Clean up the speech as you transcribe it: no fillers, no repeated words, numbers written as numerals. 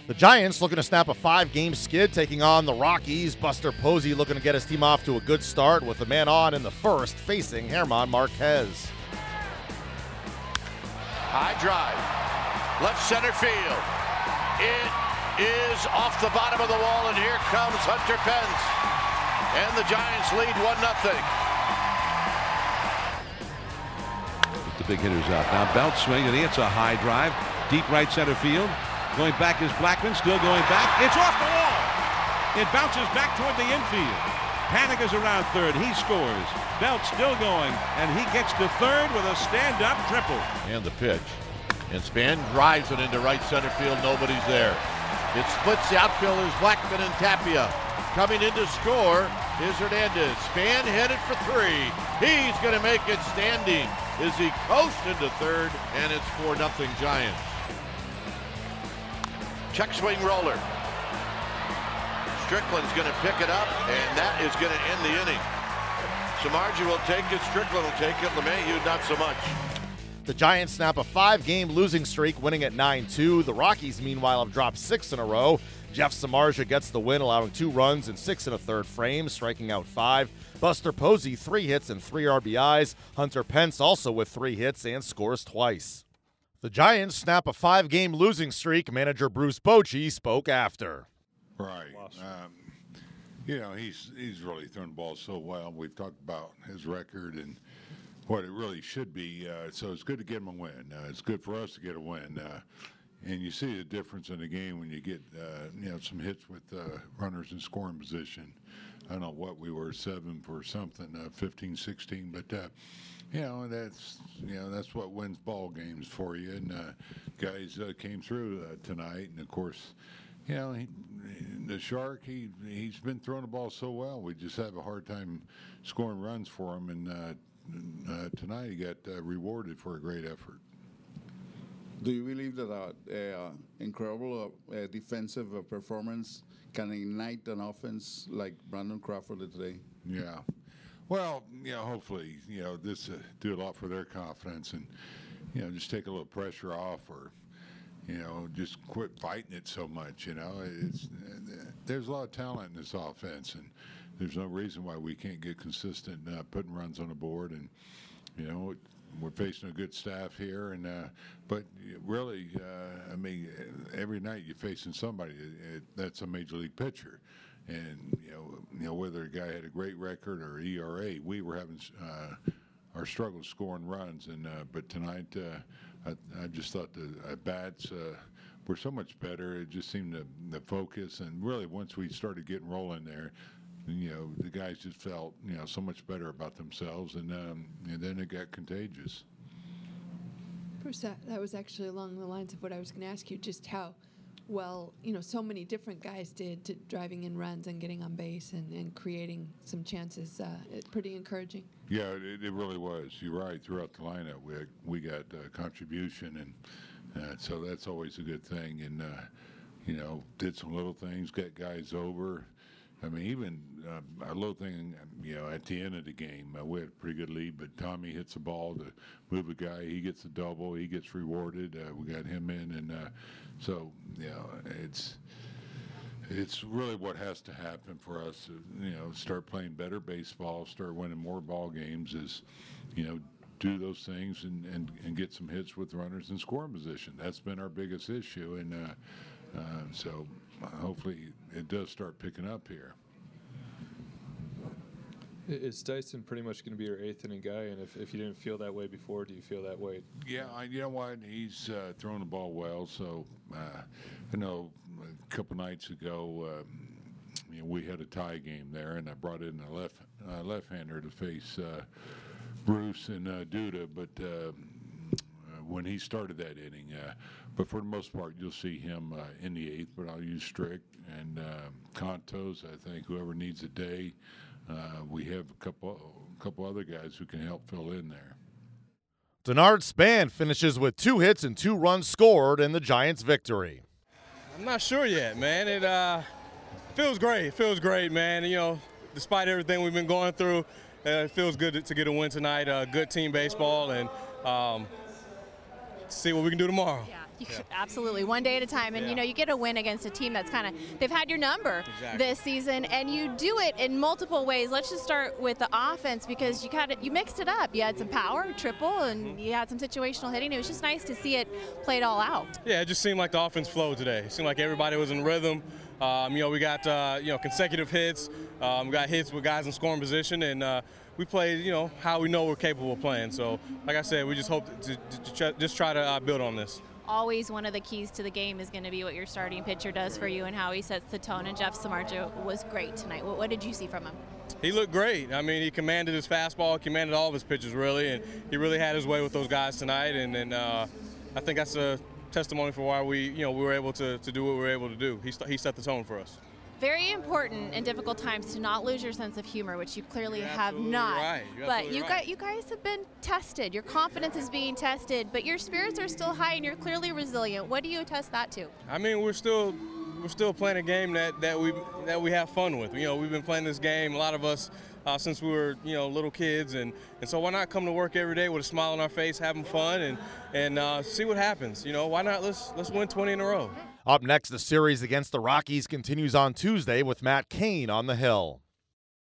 The Giants looking to snap a 5-game skid, taking on the Rockies. Buster Posey looking to get his team off to a good start with a man on in the first, facing German Marquez. High drive, left center field. It is off the bottom of the wall, and here comes Hunter Pence. And the Giants lead 1-0. The big hitters out. Now Belt swing, and it's a high drive. Deep right center field. Going back is Blackmon, still going back. It's off the wall. It bounces back toward the infield. Panik is around third. He scores. Belt still going, and he gets to third with a stand-up triple. And the pitch. And Span drives it into right center field. Nobody's there. It splits the outfielders, Blackmon and Tapia. Coming in to score is Hernandez. Span headed for 3. He's going to make it standing as he coasts into third, and it's 4-0 Giants. Check swing roller. Strickland's going to pick it up, and that is going to end the inning. Samardzija will take it. Strickland will take it. LeMahieu not so much. The Giants snap a 5-game losing streak, winning at 9-2. The Rockies, meanwhile, have dropped 6 in a row. Jeff Samardzija gets the win, allowing 2 runs and 6 1/3 frames, striking out 5. Buster Posey, 3 hits and 3 RBIs. Hunter Pence also with 3 hits and scores twice. The Giants snap a 5-game losing streak. Manager Bruce Bochy spoke after. Right. He's really thrown the ball so well. We've talked about his record and what it really should be. So it's good to get him a win. It's good for us to get a win. And you see the difference in the game when you get some hits with runners in scoring position. I don't know what we were, 7 for something, 15, 16, but that's what wins ball games for you. And guys came through tonight, and of course, the Shark, he's been throwing the ball so well. We just have a hard time scoring runs for him, and tonight he got rewarded for a great effort. Do you believe that incredible defensive performance can ignite an offense like Brandon Crawford did today? Yeah. Well, hopefully, this do a lot for their confidence and, just take a little pressure off or, just quit fighting it so much, there's a lot of talent in this offense, and there's no reason why we can't get consistent putting runs on the board. And, we're facing a good staff here, and but really, every night you're facing somebody that's a major league pitcher, and whether a guy had a great record or ERA, we were having our struggles scoring runs, and but tonight I just thought the bats were so much better. It just seemed to focus, and really once we started getting rolling there, the guys just felt, so much better about themselves, and then it got contagious. Bruce, that was actually along the lines of what I was going to ask you, just how well, so many different guys did to driving in runs and getting on base and creating some chances. It's pretty encouraging. Yeah, it really was. You're right. Throughout the lineup, we got contribution, and so that's always a good thing. And, did some little things, got guys over. Even our little thing, at the end of the game, we had a pretty good lead, but Tommy hits the ball to move a guy. He gets a double. He gets rewarded. We got him in, and so it's really what has to happen for us to, start playing better baseball, start winning more ball games, is, do those things and get some hits with runners in scoring position. That's been our biggest issue, and so hopefully it does start picking up here. Is Dyson pretty much going to be your 8th inning guy? And if you didn't feel that way before, do you feel that way? Yeah, you know what? He's throwing the ball well. So, I know a couple nights ago, we had a tie game there, and I brought in a left-hander to face Bruce and Duda. But when he started that inning, but for the most part, you'll see him in the 8th. But I'll use Strick and Contos. I think whoever needs a day. We have a couple other guys who can help fill in there. Denard Span finishes with 2 hits and 2 runs scored in the Giants' victory. I'm not sure yet, man. It feels great. It feels great, man. Despite everything we've been going through, it feels good to get a win tonight. Good team baseball, and see what we can do tomorrow. Yeah. Absolutely. One day at a time. And, you get a win against a team that's they've had your number this season, and you do it in multiple ways. Let's just start with the offense, because you mixed it up. You had some power, triple, and you had some situational hitting. It was just nice to see it played all out. Yeah, it just seemed like the offense flowed today. It seemed like everybody was in rhythm. We got, consecutive hits. We got hits with guys in scoring position, and we played, how we know we're capable of playing. So, like I said, we just hope to just try to build on this. Always one of the keys to the game is going to be what your starting pitcher does for you and how he sets the tone. And Jeff Samardzija was great tonight. What did you see from him? He looked great. I mean, he commanded his fastball, commanded all of his pitches, really, and he really had his way with those guys tonight. And I think that's a testimony for why we were able to do what we were able to do. He set the tone for us. Very important in difficult times to not lose your sense of humor, which you clearly have not. Right. But you guys have been tested. Your confidence is being tested, but your spirits are still high, and you're clearly resilient. What do you attest that to? I mean, we're still playing a game that we have fun with. We've been playing this game, a lot of us, since we were little kids, and so why not come to work every day with a smile on our face, having fun, and see what happens. Why not? Let's win 20 in a row. Up next, the series against the Rockies continues on Tuesday with Matt Cain on the hill.